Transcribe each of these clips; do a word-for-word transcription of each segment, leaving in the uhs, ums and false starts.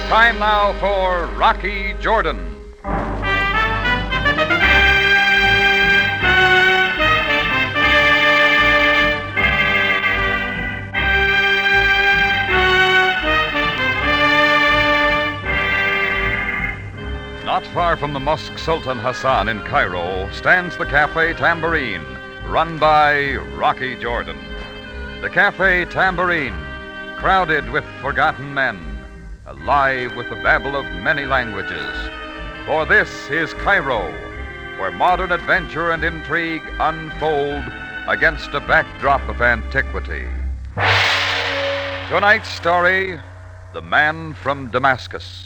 Time now for Rocky Jordan. Not far from the Mosque Sultan Hassan in Cairo stands the Cafe Tambourine, run by Rocky Jordan. The Cafe Tambourine, crowded with forgotten men, alive with the babble of many languages. For this is Cairo, where modern adventure and intrigue unfold against a backdrop of antiquity. Tonight's story, The Man from Damascus.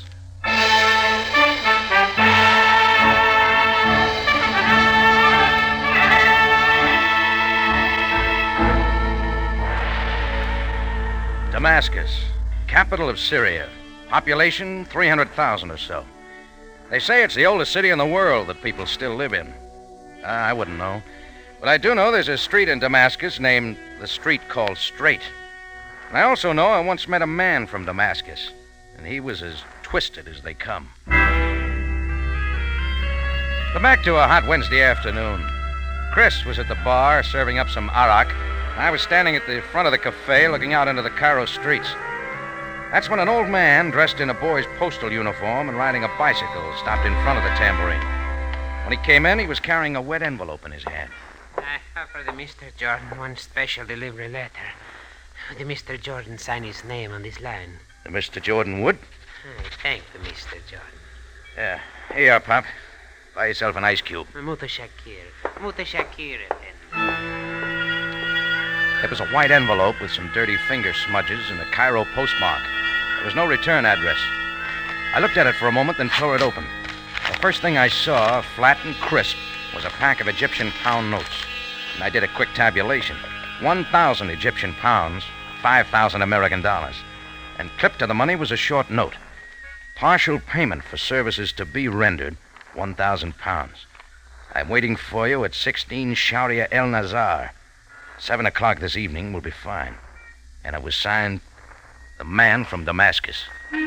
Damascus, capital of Syria. Population three hundred thousand or so. They say it's the oldest city in the world that people still live in. Uh, I wouldn't know. But I do know there's a street in Damascus named the street called Straight. And I also know I once met a man from Damascus, and he was as twisted as they come. But back to a hot Wednesday afternoon. Chris was at the bar serving up some arak. I was standing at the front of the cafe looking out into the Cairo streets. That's when an old man dressed in a boy's postal uniform and riding a bicycle stopped in front of the Tambourine. When he came in, he was carrying a wet envelope in his hand. I have for the Mister Jordan one special delivery letter. The Mister Jordan sign his name on this line. The Mister Jordan would? I thank the Mister Jordan. Yeah. Here you are, Pop. Buy yourself an ice cube. Mutashakir. Mutashakir. It was a white envelope with some dirty finger smudges and a Cairo postmark. There was no return address. I looked at it for a moment, then tore it open. The first thing I saw, flat and crisp, was a pack of Egyptian pound notes. And I did a quick tabulation. one thousand Egyptian pounds, five thousand American dollars. And clipped to the money was a short note. Partial payment for services to be rendered, one thousand pounds. I'm waiting for you at sixteen Sharia El Nazar. Seven o'clock this evening will be fine. And it was signed, The Man from Damascus.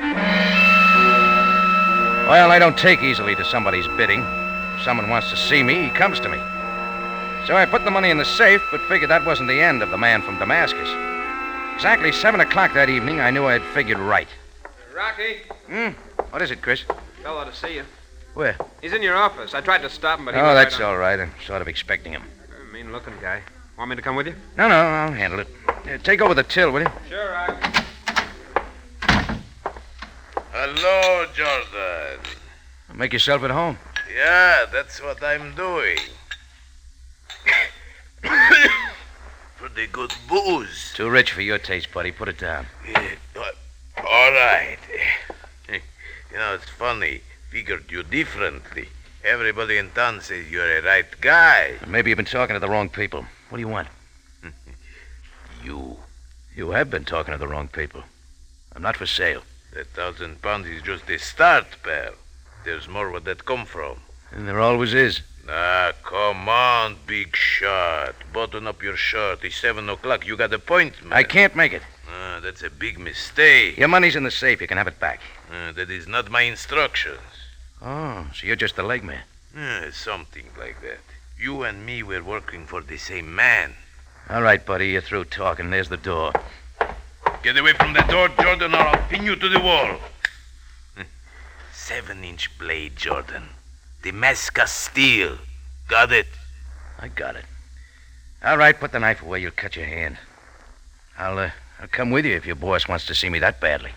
Well, I don't take easily to somebody's bidding. If someone wants to see me, he comes to me. So I put the money in the safe, but figured that wasn't the end of The Man from Damascus. Exactly seven o'clock that evening, I knew I had figured right. Rocky? Hmm? What is it, Chris? Fellow to see you. Where? He's in your office. I tried to stop him, but he Oh, was that's right on. all right. I'm sort of expecting him. Uh, mean-looking guy. Want me to come with you? No, no, I'll handle it. Uh, take over the till, will you? Sure, Rocky. Hello, Jordan. Make yourself at home. Yeah, that's what I'm doing. Pretty good booze. Too rich for your taste, buddy. Put it down. Yeah, uh, all right. You know, it's funny. Figured you differently. Everybody in town says you're a right guy. Maybe you've been talking to the wrong people. What do you want? You. You have been talking to the wrong people. I'm not for sale. That thousand pounds is just a start, pal. There's more where that come from. And there always is. Ah, come on, big shot. Button up your shirt. It's seven o'clock. You got appointment. I can't make it. Ah, that's a big mistake. Your money's in the safe. You can have it back. Ah, that is not my instructions. Oh, so you're just the leg man. Ah, something like that. You and me were working for the same man. All right, buddy. You're through talking. There's the door. Get away from the door, Jordan, or I'll pin you to the wall. Seven-inch blade, Jordan. Damascus steel. Got it? I got it. All right, put the knife away. You'll cut your hand. I'll, uh, I'll come with you if your boss wants to see me that badly.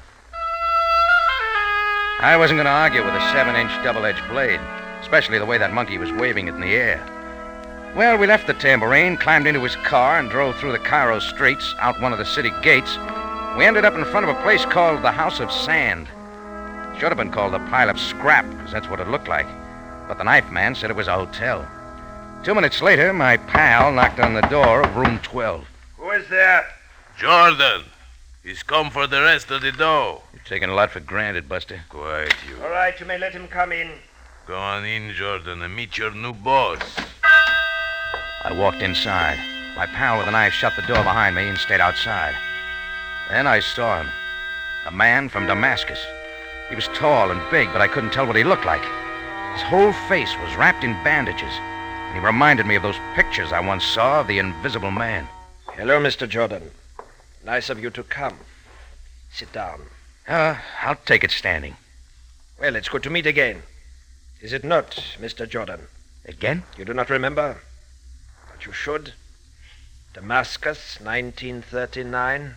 I wasn't going to argue with a seven-inch double-edged blade, especially the way that monkey was waving it in the air. Well, we left the Tambourine, climbed into his car, and drove through the Cairo streets, out one of the city gates. We ended up in front of a place called the House of Sand. Should have been called the Pile of Scrap, because that's what it looked like. But the knife man said it was a hotel. Two minutes later, my pal knocked on the door of room twelve. Who is there? Jordan. He's come for the rest of the dough. You're taking a lot for granted, Buster. Quiet, you. All right, you may let him come in. Go on in, Jordan, and meet your new boss. I walked inside. My pal with the knife shut the door behind me and stayed outside. Then I saw him. A man from Damascus. He was tall and big, but I couldn't tell what he looked like. His whole face was wrapped in bandages, and he reminded me of those pictures I once saw of the Invisible Man. Hello, Mister Jordan. Nice of you to come. Sit down. Uh, I'll take it standing. Well, it's good to meet again. Is it not, Mister Jordan? Again? You do not remember? But you should. Damascus, nineteen thirty-nine.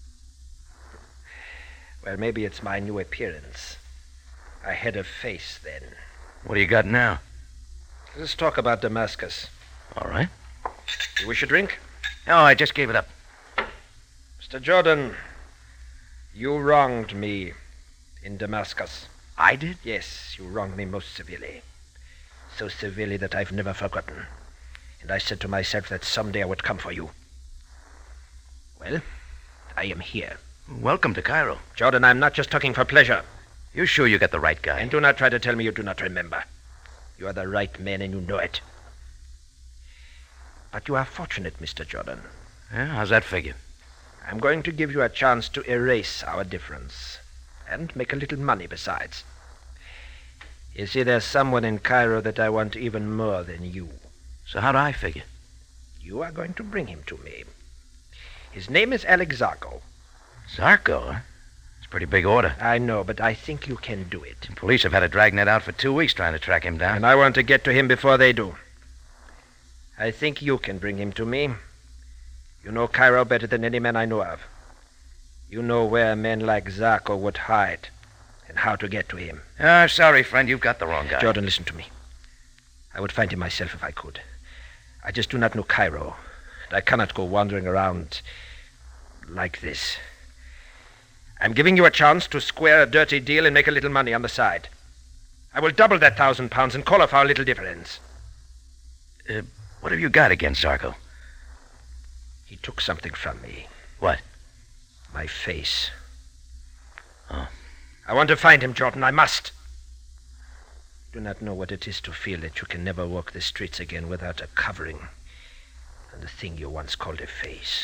Well, maybe it's my new appearance. I had a face then. What do you got now? Let's talk about Damascus. All right. You wish a drink? No, I just gave it up. Mister Jordan, you wronged me in Damascus. I did? Yes, you wronged me most severely. So severely that I've never forgotten. And I said to myself that someday I would come for you. Well, I am here. Welcome to Cairo. Jordan, I'm not just talking for pleasure. You sure you got the right guy? And do not try to tell me you do not remember. You are the right man and you know it. But you are fortunate, Mister Jordan. Yeah, how's that figure? I'm going to give you a chance to erase our difference. And make a little money besides. You see, there's someone in Cairo that I want even more than you. So how do I figure? You are going to bring him to me. His name is Alex Zarko. Zarko, huh? It's a pretty big order. I know, but I think you can do it. The police have had a dragnet out for two weeks trying to track him down. And I want to get to him before they do. I think you can bring him to me. You know Cairo better than any man I know of. You know where men like Zarko would hide and how to get to him. Ah, sorry, friend, you've got the wrong guy. Jordan, listen to me. I would find him myself if I could. I just do not know Cairo. And I cannot go wandering around like this. I'm giving you a chance to square a dirty deal and make a little money on the side. I will double that thousand pounds and call off our little difference. Uh, what have you got against Zarko? He took something from me. What? My face. Oh. I want to find him, Jordan. I must. Do not know what it is to feel that you can never walk the streets again without a covering and the thing you once called a face.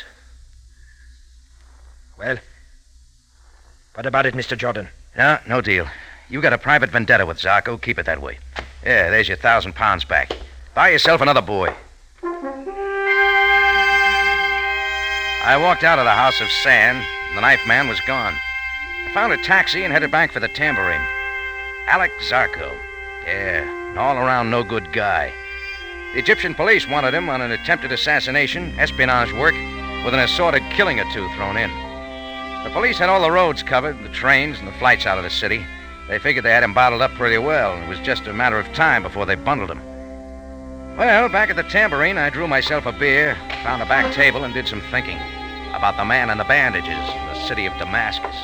Well, what about it, Mister Jordan? No, no deal. You got a private vendetta with Zarko. Keep it that way. Yeah, there's your thousand pounds back. Buy yourself another boy. I walked out of the house of sand, and the knife man was gone. I found a taxi and headed back for the Tambourine. Alex Zarko. Yeah, an all-around no-good guy. The Egyptian police wanted him on an attempted assassination, espionage work, with an assorted killing or two thrown in. The police had all the roads covered, the trains and the flights out of the city. They figured they had him bottled up pretty well, and it was just a matter of time before they bundled him. Well, back at the Tambourine, I drew myself a beer, found a back table, and did some thinking about the man in the bandages in the city of Damascus.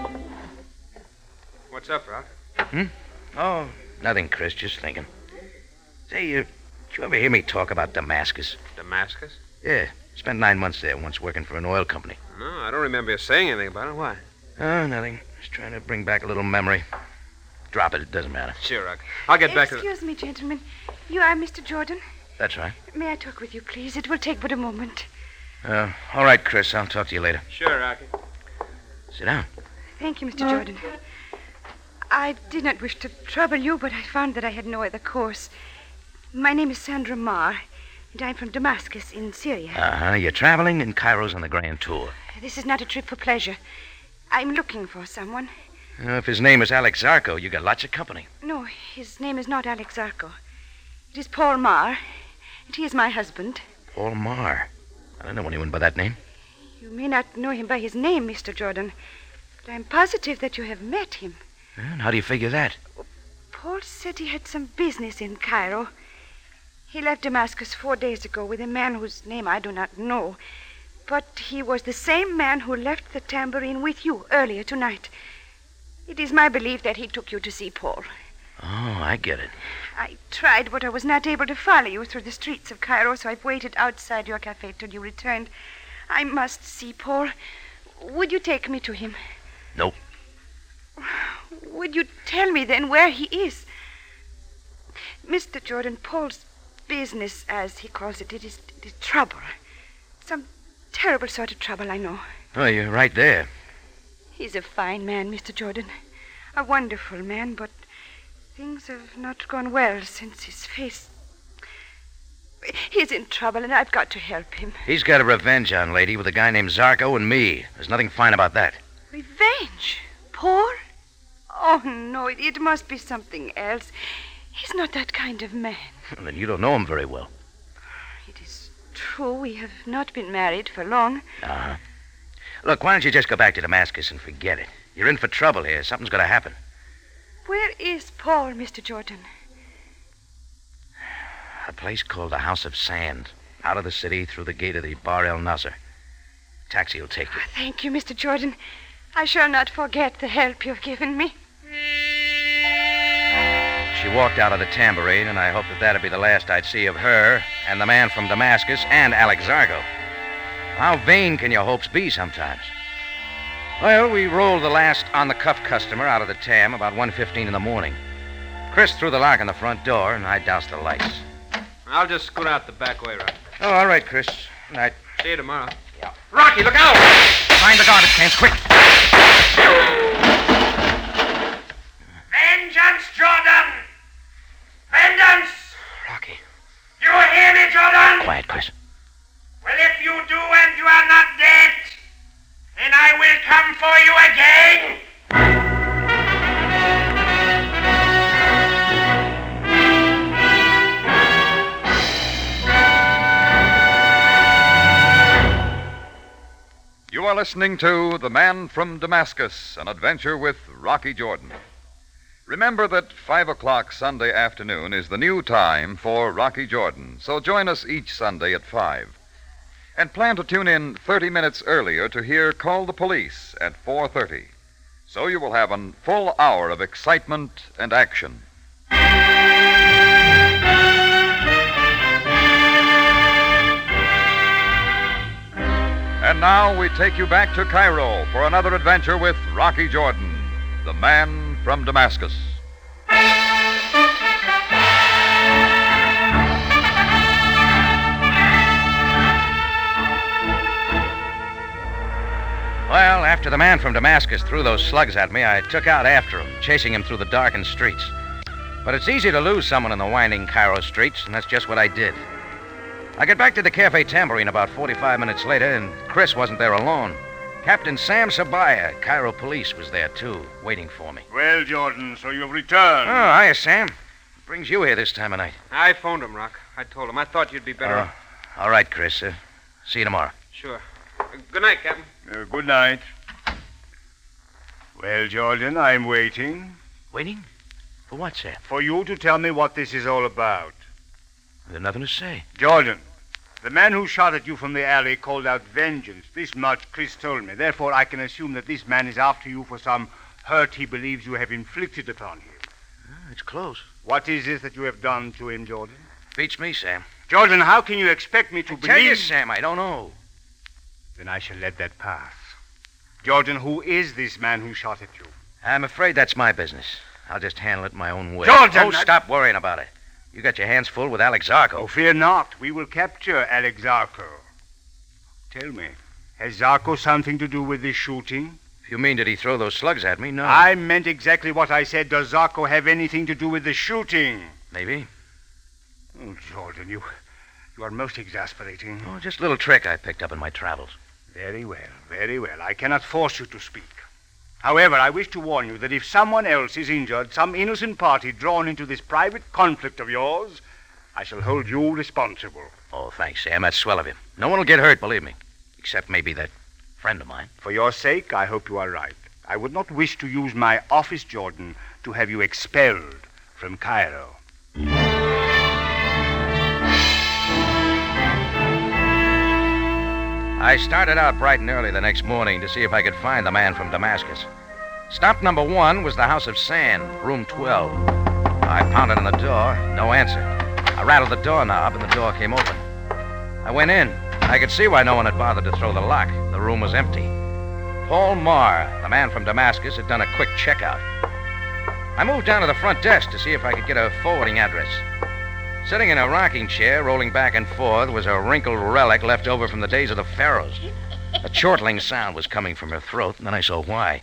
What's up, Rock? Hmm? Oh, nothing, Chris. Just thinking. Say, uh, did you ever hear me talk about Damascus? Damascus? Yeah. Spent nine months there once working for an oil company. No, I don't remember you saying anything about it. Why? Oh, nothing. Just trying to bring back a little memory. Drop it. It doesn't matter. Sure, Rock. I'll get back to the... Excuse me, gentlemen. You are Mister Jordan? That's right. May I talk with you, please? It will take but a moment. Uh, all right, Chris. I'll talk to you later. Sure, Rocky. Sit down. Thank you, Mister Jordan. I did not wish to trouble you, but I found that I had no other course. My name is Sandra Marr, and I'm from Damascus in Syria. Uh-huh. You're traveling, and Cairo's on the grand tour. This is not a trip for pleasure. I'm looking for someone. Uh, if his name is Alex Zarko, you got lots of company. No, his name is not Alex Zarko. It is Paul Marr, and he is my husband. Paul Marr. I don't know anyone by that name. You may not know him by his name, Mister Jordan, but I'm positive that you have met him. And how do you figure that? Paul said he had some business in Cairo. He left Damascus four days ago with a man whose name I do not know. But he was the same man who left the Tambourine with you earlier tonight. It is my belief that he took you to see Paul. Oh, I get it. I tried, but I was not able to follow you through the streets of Cairo, so I've waited outside your cafe till you returned. I must see Paul. Would you take me to him? Nope. Would you tell me then where he is? Mister Jordan, Paul's business, as he calls it, it is, it is trouble. Some terrible sort of trouble, I know. Oh, you're right there. He's a fine man, Mister Jordan. A wonderful man, but things have not gone well since his face... He's in trouble, and I've got to help him. He's got a revenge on, lady, with a guy named Zarko and me. There's nothing fine about that. Revenge? Paul? Oh, no, it, it must be something else. He's not that kind of man. Well, then you don't know him very well. It is true. We have not been married for long. Uh-huh. Look, why don't you just go back to Damascus and forget it? You're in for trouble here. Something's going to happen. Where is Paul, Mister Jordan? A place called the House of Sand. Out of the city, through the gate of the Bar El Nasser. Taxi will take you. Oh, thank you, Mister Jordan. I shall not forget the help you've given me. She walked out of the tambourine, and I hoped that that'd be the last I'd see of her and the man from Damascus and Alex Zarko. How vain can your hopes be sometimes? Well, we rolled the last on-the-cuff customer out of the Tam about one fifteen in the morning. Chris threw the lock on the front door, and I doused the lights. I'll just scoot out the back way, Rocky. Oh, all right, Chris. Good night. See you tomorrow. Yeah. Rocky, look out! Find the garbage cans, quick. Vengeance, Jordan! Vengeance! Rocky. You hear me, Jordan? Quiet, Chris. Well, if you do and you are not dead, then I will come for you again. You are listening to The Man from Damascus, an adventure with Rocky Jordan. Remember that five o'clock Sunday afternoon is the new time for Rocky Jordan, so join us each Sunday at five. And plan to tune in thirty minutes earlier to hear Call the Police at four thirty. So you will have a full hour of excitement and action. And now we take you back to Cairo for another adventure with Rocky Jordan, the man from Damascus. Well, after the man from Damascus threw those slugs at me, I took out after him, chasing him through the darkened streets. But it's easy to lose someone in the winding Cairo streets, and that's just what I did. I got back to the Cafe Tambourine about forty-five minutes later, and Chris wasn't there alone. Captain Sam Sabaya, Cairo Police, was there, too, waiting for me. Well, Jordan, so you've returned. Oh, hiya, Sam. What brings you here this time of night? I phoned him, Rock. I told him. I thought you'd be better Oh, off. all right, Chris. Uh, see you tomorrow. Sure. Uh, good night, Captain. Uh, good night. Well, Jordan, I'm waiting. Waiting? For what, Sam? For you to tell me what this is all about. There's nothing to say. Jordan, the man who shot at you from the alley called out vengeance. This much Chris told me. Therefore, I can assume that this man is after you for some hurt he believes you have inflicted upon him. Oh, it's close. What is it that you have done to him, Jordan? Beats me, Sam. Jordan, how can you expect me to I believe... tell you, Sam, I don't know. Then I shall let that pass. Jordan, who is this man who shot at you? I'm afraid that's my business. I'll just handle it my own way. Jordan! Oh, stop worrying about it. You got your hands full with Alex Zarko. Oh, fear not. We will capture Alex Zarko. Tell me, has Zarko something to do with this shooting? If you mean, did he throw those slugs at me? No. I meant exactly what I said. Does Zarko have anything to do with the shooting? Maybe. Oh, Jordan, you, you are most exasperating. Oh, just a little trick I picked up in my travels. Very well, very well. I cannot force you to speak. However, I wish to warn you that if someone else is injured, some innocent party drawn into this private conflict of yours, I shall hold you responsible. Oh, thanks, Sam. That's swell of you. No one will get hurt, believe me. Except maybe that friend of mine. For your sake, I hope you are right. I would not wish to use my office, Jordan, to have you expelled from Cairo. I started out bright and early the next morning to see if I could find the man from Damascus. Stop number one was the House of Sand, room twelve. I pounded on the door, no answer. I rattled the doorknob, and the door came open. I went in. I could see why no one had bothered to throw the lock. The room was empty. Paul Marr, the man from Damascus, had done a quick checkout. I moved down to the front desk to see if I could get a forwarding address. Sitting in a rocking chair, rolling back and forth, was a wrinkled relic left over from the days of the pharaohs. A chortling sound was coming from her throat, and then I saw why.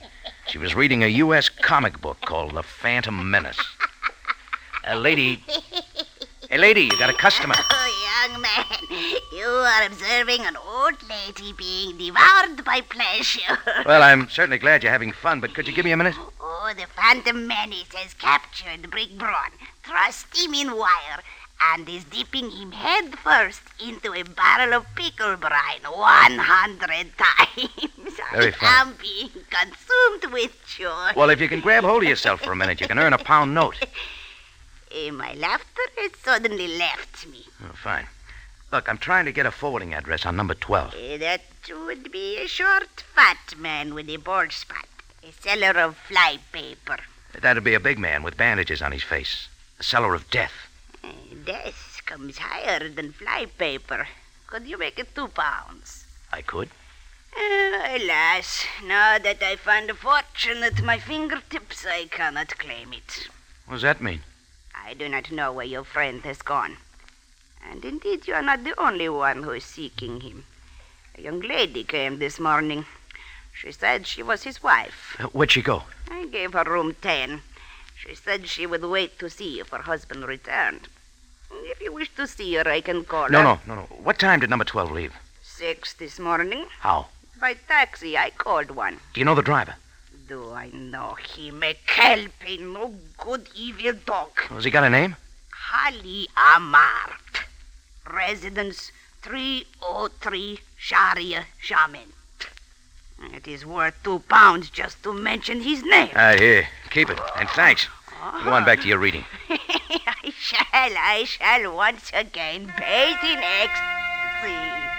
She was reading a U S comic book called The Phantom Menace. A lady... Hey, lady, you got a customer. Oh, young man, you are observing an old lady being devoured by pleasure. Well, I'm certainly glad you're having fun, but could you give me a minute? Oh, the Phantom Menace has captured Brick Braun, thrust him in wire, and is dipping him head first into a barrel of pickle brine one hundred times. Very I am fun. being consumed with joy. Well, if you can grab hold of yourself for a minute, you can earn a pound note. Eh, my laughter has suddenly left me. Oh, fine. Look, I'm trying to get a forwarding address on number twelve. Eh, that would be a short, fat man with a bald spot. A seller of fly paper. That'd be a big man with bandages on his face. A seller of death. Eh, death comes higher than fly paper. Could you make it two pounds? I could. Eh, alas, now that I find a fortune at my fingertips, I cannot claim it. What does that mean? I do not know where your friend has gone. And indeed, you are not the only one who is seeking him. A young lady came this morning. She said she was his wife. Uh, where'd she go? I gave her room ten. She said she would wait to see if her husband returned. If you wish to see her, I can call No, her. no, no, no. What time did number twelve leave? Six this morning. How? By taxi, I called one. Do you know the driver? Do I know him? A kelp, a no good evil dog. Has he got a name? Hali Amart. Residence three oh three Sharia Shaman. It is worth two pounds just to mention his name. Ah, here. Keep it. And thanks. Go on back to your reading. I shall, I shall once again bathe in ecstasy.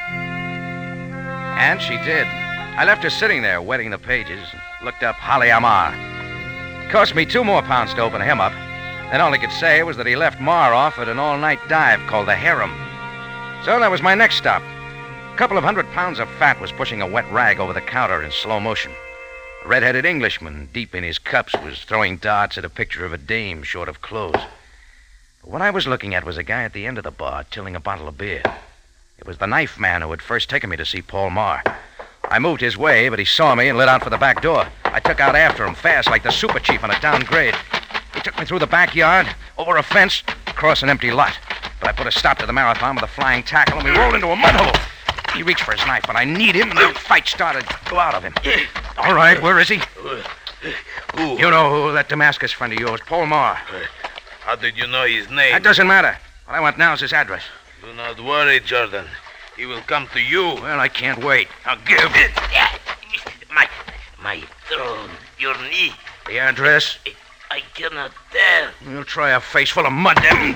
And she did. I left her sitting there, wetting the pages, and looked up Holly Amar. It cost me two more pounds to open him up. Then all he could say was that he left Mar off at an all-night dive called the Harem. So that was my next stop. A couple of hundred pounds of fat was pushing a wet rag over the counter in slow motion. A red-headed Englishman, deep in his cups, was throwing darts at a picture of a dame short of clothes. But what I was looking at was a guy at the end of the bar tilling a bottle of beer. It was the knife man who had first taken me to see Paul Marr. I moved his way, but he saw me and lit out for the back door. I took out after him fast, like the super chief on a downgrade. He took me through the backyard, over a fence, across an empty lot. But I put a stop to the marathon with a flying tackle, and we rolled into a mud hole. He reached for his knife, but I kneed him, and the fight started to go out of him. All right, where is he? You know who that Damascus friend of yours, Paul Marr. How did you know his name? That doesn't matter. What I want now is his address. Do not worry, Jordan. He will come to you. Well, I can't wait. Now give. My, my throne, your knee. The address? I cannot tell. You'll try a face full of mud, then.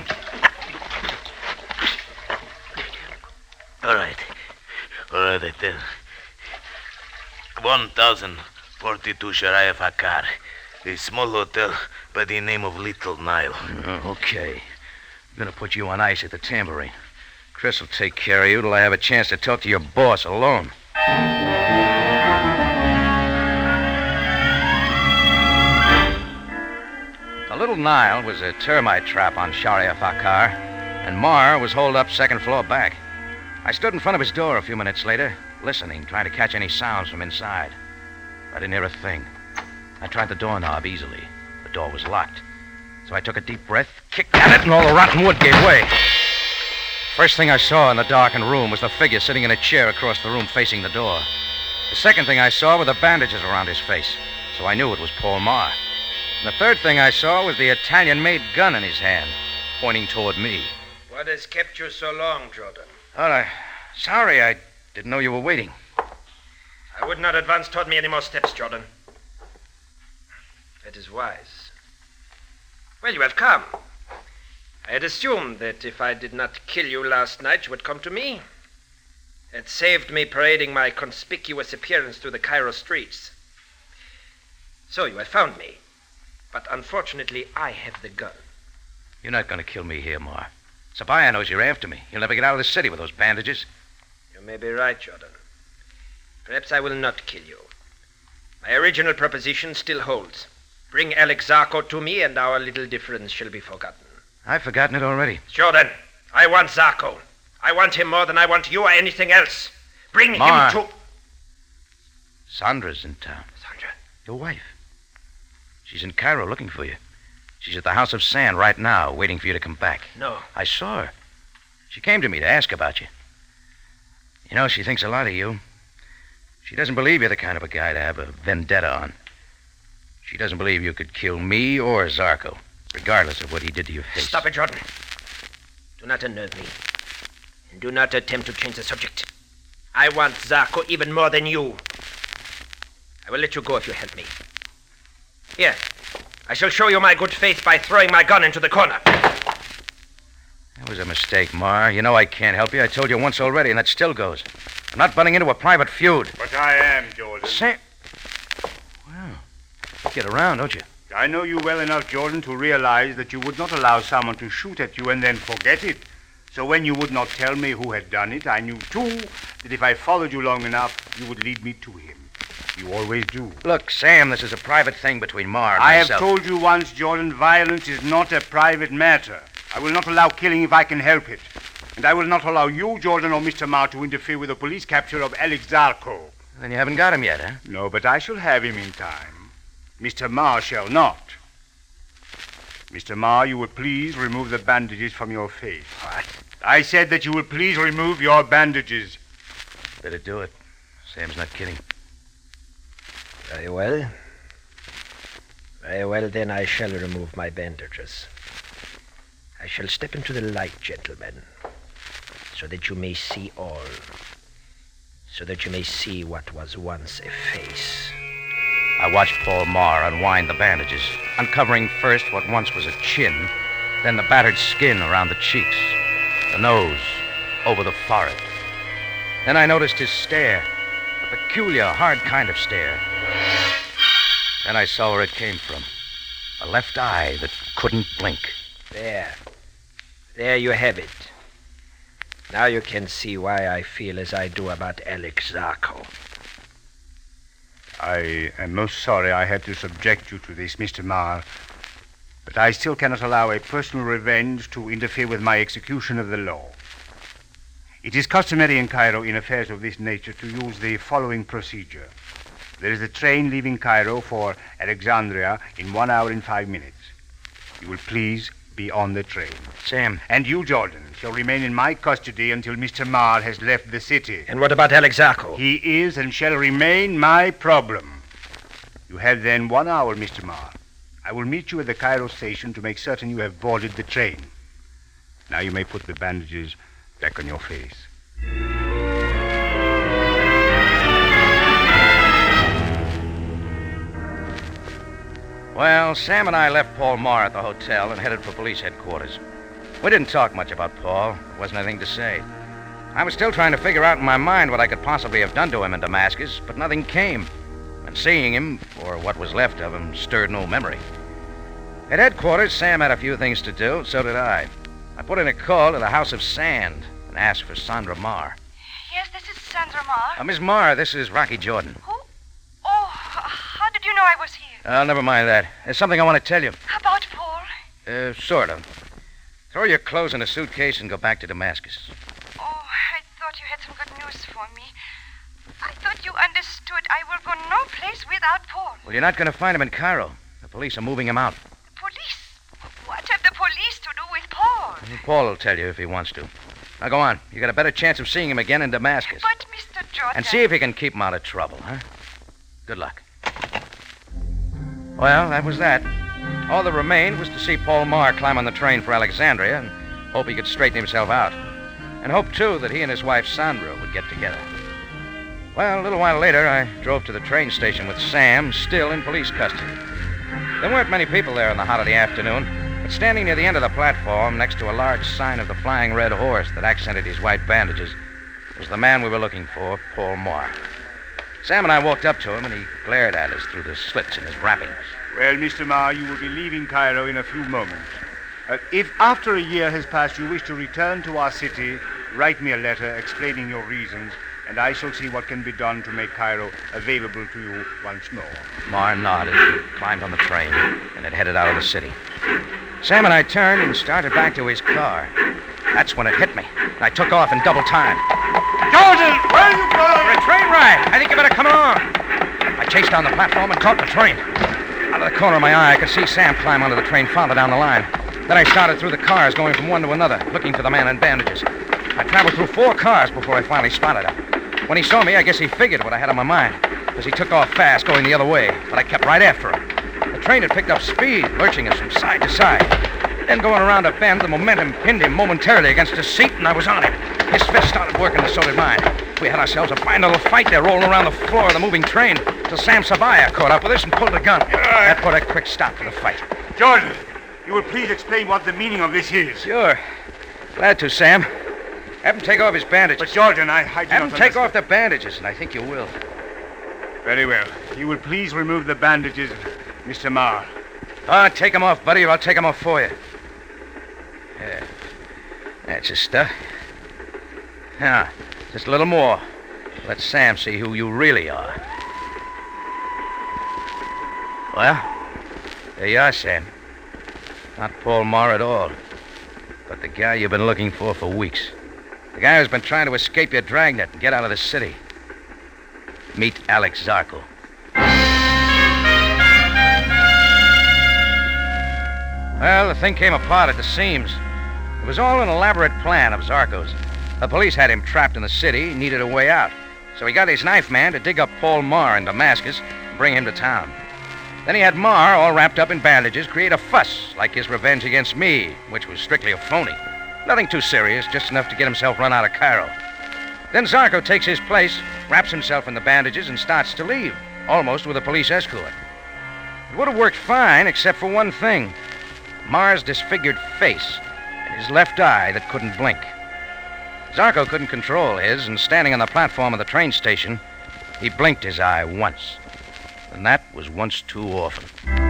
All right. All right, I tell. one thousand forty-two Shariah Fakar. A small hotel by the name of Little Nile. Uh, okay. I'm going to put you on ice at the Tambourine. Chris will take care of you till I have a chance to talk to your boss alone. The Little Nile was a termite trap on Sharia Fakar, and Marr was holed up second floor back. I stood in front of his door a few minutes later, listening, trying to catch any sounds from inside. I didn't hear a thing. I tried the doorknob easily. The door was locked. So I took a deep breath, kicked at it, and all the rotten wood gave way. First thing I saw in the darkened room was the figure sitting in a chair across the room facing the door. The second thing I saw were the bandages around his face, so I knew it was Paul Marr. And the third thing I saw was the Italian-made gun in his hand, pointing toward me. What has kept you so long, Jordan? Oh, I... Sorry, I didn't know you were waiting. I would not advance toward me any more steps, Jordan. That is wise. Well, you have come. I had assumed that if I did not kill you last night, you would come to me. It saved me parading my conspicuous appearance through the Cairo streets. So you have found me. But unfortunately, I have the gun. You're not going to kill me here, Marr. Sabaya knows you're after me. You'll never get out of the city with those bandages. You may be right, Jordan. Perhaps I will not kill you. My original proposition still holds. Bring Alex Zarko to me, and our little difference shall be forgotten. I've forgotten it already. Jordan, I want Zarko. I want him more than I want you or anything else. Bring Marr. him to... Sandra's in town. Sandra? Your wife. She's in Cairo looking for you. She's at the House of Sand right now, waiting for you to come back. No. I saw her. She came to me to ask about you. You know, she thinks a lot of you. She doesn't believe you're the kind of a guy to have a vendetta on. She doesn't believe you could kill me or Zarko, regardless of what he did to your face. Stop it, Jordan. Do not unnerve me. And do not attempt to change the subject. I want Zarko even more than you. I will let you go if you help me. Here. I shall show you my good faith by throwing my gun into the corner. That was a mistake, Mar. You know I can't help you. I told you once already, and that still goes. I'm not butting into a private feud. But I am, Jordan. Sam... Well, you get around, don't you? I know you well enough, Jordan, to realize that you would not allow someone to shoot at you and then forget it. So when you would not tell me who had done it, I knew, too, that if I followed you long enough, you would lead me to him. You always do. Look, Sam, this is a private thing between Mar and I myself. have told you once, Jordan, violence is not a private matter. I will not allow killing if I can help it. And I will not allow you, Jordan, or Mister Marr to interfere with the police capture of Alex Zarko. Then you haven't got him yet, huh? No, but I shall have him in time. Mister Marr shall not. Mister Marr, you will please remove the bandages from your face. What? I said that you will please remove your bandages. Better do it. Sam's not kidding. Very well. Very well, then I shall remove my bandages. I shall step into the light, gentlemen, so that you may see all. So that you may see what was once a face. I watched Paul Marr unwind the bandages, uncovering first what once was a chin, then the battered skin around the cheeks, the nose, over the forehead. Then I noticed his stare, a peculiar, hard kind of stare. Then I saw where it came from. A left eye that couldn't blink. There. There you have it. Now you can see why I feel as I do about Alex Zarko. I am most sorry I had to subject you to this, Mister Marr. But I still cannot allow a personal revenge to interfere with my execution of the law. It is customary in Cairo in affairs of this nature to use the following procedure. There is a train leaving Cairo for Alexandria in one hour and five minutes. You will please be on the train. Sam. And you, Jordan, shall remain in my custody until Mister Marr has left the city. And what about Alex Zarko? He is and shall remain my problem. You have then one hour, Mister Marr. I will meet you at the Cairo station to make certain you have boarded the train. Now you may put the bandages back on your face. Well, Sam and I left Paul Marr at the hotel and headed for police headquarters. We didn't talk much about Paul. There wasn't anything to say. I was still trying to figure out in my mind what I could possibly have done to him in Damascus, but nothing came. And seeing him, or what was left of him, stirred no memory. At headquarters, Sam had a few things to do, so did I. I put in a call to the House of Sand and asked for Sandra Marr. Yes, this is Sandra Marr. Uh, Miss Marr, this is Rocky Jordan. Who? Oh, how did you know I was here? Uh, never mind that. There's something I want to tell you. About Paul? Uh, sort of. Throw your clothes in a suitcase and go back to Damascus. Oh, I thought you had some good news for me. I thought you understood I will go no place without Paul. Well, you're not going to find him in Cairo. The police are moving him out. Police? What have the police to do with Paul? Paul will tell you if he wants to. Now, go on. You got a better chance of seeing him again in Damascus. But, Mister Jordan... And see if you can keep him out of trouble, huh? Good luck. Well, that was that. All that remained was to see Paul Marr climb on the train for Alexandria and hope he could straighten himself out. And hope, too, that he and his wife Sandra would get together. Well, a little while later, I drove to the train station with Sam, still in police custody. There weren't many people there in the hot of the afternoon, but standing near the end of the platform, next to a large sign of the Flying Red Horse that accented his white bandages, was the man we were looking for, Paul Marr. Sam and I walked up to him, and he glared at us through the slits in his wrappings. Well, Mister Marr, you will be leaving Cairo in a few moments. Uh, if after a year has passed you wish to return to our city, write me a letter explaining your reasons, and I shall see what can be done to make Cairo available to you once more. Marr nodded, climbed on the train, and it headed out of the city. Sam and I turned and started back to his car. That's when it hit me. I took off in double time. Jordan, where are you going? For a train ride. I think you better come along. I chased down the platform and caught the train. Out of the corner of my eye, I could see Sam climb onto the train farther down the line. Then I started through the cars, going from one to another, looking for the man in bandages. I traveled through four cars before I finally spotted him. When he saw me, I guess he figured what I had on my mind, because he took off fast, going the other way, but I kept right after him. The train had picked up speed, lurching us from side to side. Then going around a bend, the momentum pinned him momentarily against his seat, and I was on him. His fist started working, and so did mine. We had ourselves a fine little fight there, rolling around the floor of the moving train, till Sam Sabaya caught up with us and pulled a gun. That put a quick stop to the fight. Jordan, you will please explain what the meaning of this is. Sure. Glad to, Sam. Have him take off his bandages. But, Jordan, I, I do Have not him take understand. off the bandages, and I think you will. Very well. You will please remove the bandages, Mister Marr. Ah, take them off, buddy, or I'll take them off for you. Yeah. That's his stuff. Now, just a little more. Let Sam see who you really are. Well, there you are, Sam. Not Paul Marr at all, but the guy you've been looking for for weeks. The guy who's been trying to escape your dragnet and get out of the city. Meet Alex Zarko. Well, the thing came apart at the seams. It was all an elaborate plan of Zarko's. The police had him trapped in the city, he needed a way out. So he got his knife man to dig up Paul Marr in Damascus and bring him to town. Then he had Marr, all wrapped up in bandages, create a fuss, like his revenge against me, which was strictly a phony. Nothing too serious, just enough to get himself run out of Cairo. Then Zarko takes his place, wraps himself in the bandages, and starts to leave, almost with a police escort. It would have worked fine, except for one thing. Marr's disfigured face and his left eye that couldn't blink. Zarko couldn't control his, and standing on the platform of the train station, he blinked his eye once. And that was once too often.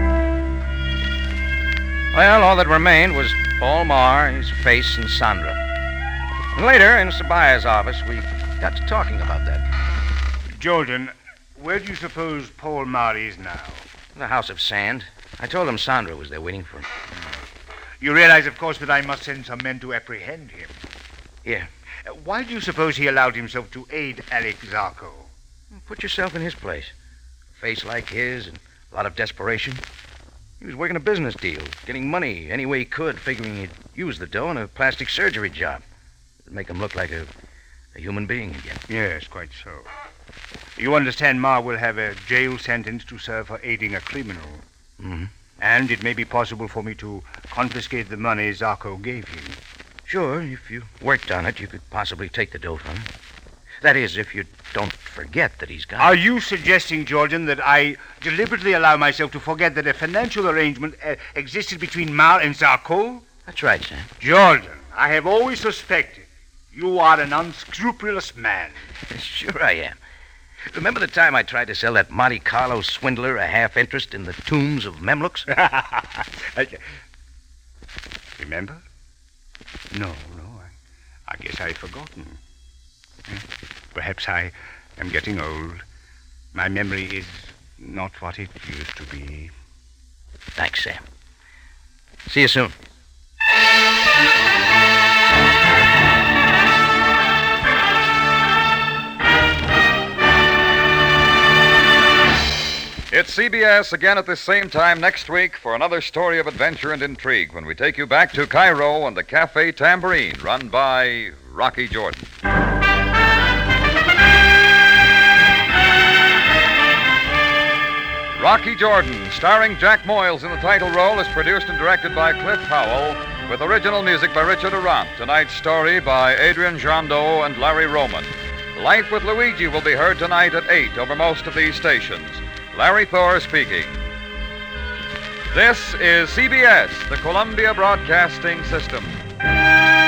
Well, all that remained was Paul Marr, his face, and Sandra. And later, in Sabaya's office, we got to talking about that. Jordan, where do you suppose Paul Marr is now? The House of Sand. I told him Sandra was there waiting for him. You realize, of course, that I must send some men to apprehend him. Yeah. Uh, why do you suppose he allowed himself to aid Alex Zarko? Put yourself in his place. A face like his and a lot of desperation. He was working a business deal, getting money any way he could, figuring he'd use the dough in a plastic surgery job. It'd make him look like a, a human being again. Yes, quite so. You understand Marr will have a jail sentence to serve for aiding a criminal. Mm-hmm. And it may be possible for me to confiscate the money Zarko gave him. Sure, if you worked on it, you could possibly take the dough from him. That is, if you don't forget that he's got Are it. you suggesting, Jordan, that I deliberately allow myself to forget that a financial arrangement uh, existed between Marr and Zarko? That's right, Sam. Jordan, I have always suspected you are an unscrupulous man. Sure I am. Remember the time I tried to sell that Monte Carlo swindler a half interest in the tombs of Memlooks? Remember? No, no, I, I guess I've forgotten. Perhaps I am getting old. My memory is not what it used to be. Thanks, Sam. See you soon. It's C B S again at this same time next week for another story of adventure and intrigue when we take you back to Cairo and the Cafe Tambourine, run by Rocky Jordan. Rocky Jordan, starring Jack Moyles in the title role, is produced and directed by Cliff Howell, with original music by Richard Arant. Tonight's story by Adrian Jondo and Larry Roman. Life with Luigi will be heard tonight at eight over most of these stations. Larry Thor speaking. This is C B S, the Columbia Broadcasting System.